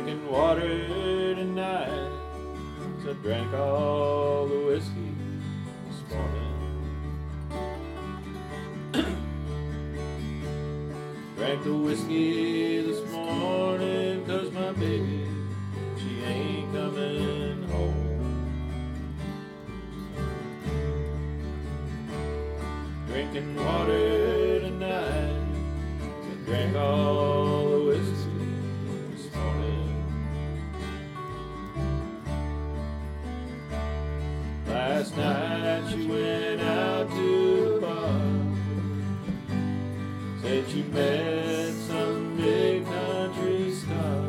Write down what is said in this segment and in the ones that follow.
drinking water tonight. So I drank all the whiskey this morning. Drank the whiskey this morning 'cause my baby, she ain't coming home. Drinking water tonight. So I drank all the whiskey this morning. Last night she went out to the bar. Said she met some big country star.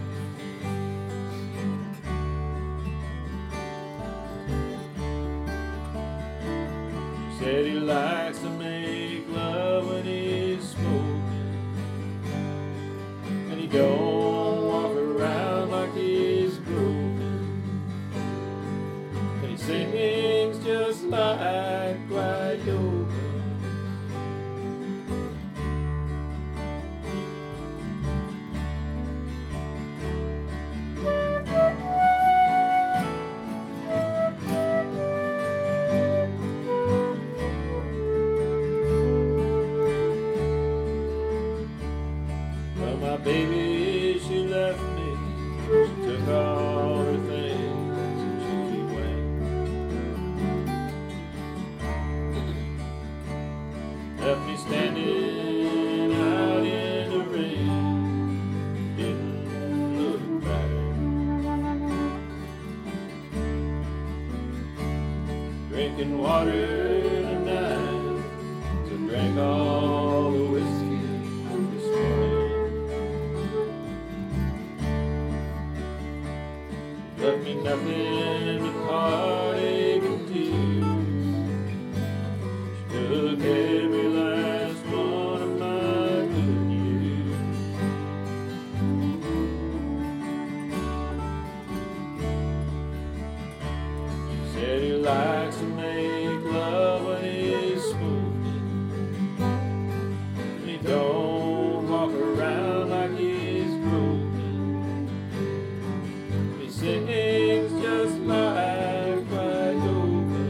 Said he likes to make love when he's smoking, and he don't walk around like he's broken, and he sings just like Clyde Yoga. My baby, she left me. She took all her things and she went. Left me standing out in the rain. Didn't look back. Drinking water tonight. So drank all the whiskey this morning. Left me nothing but heartache and tears. She took every last one of my good years. She said he likes to make love when he's smoking, and he don't walk around like he's broken. He sings just like Clyde Yoga.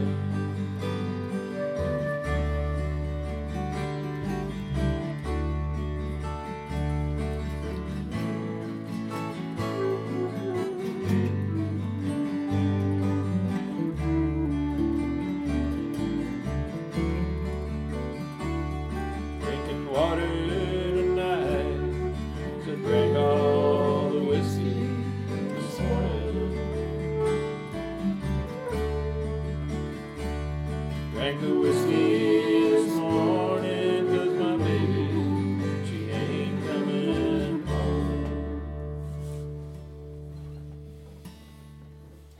Drinking water tonight. So drank all the whiskey this morning. Drank the whiskey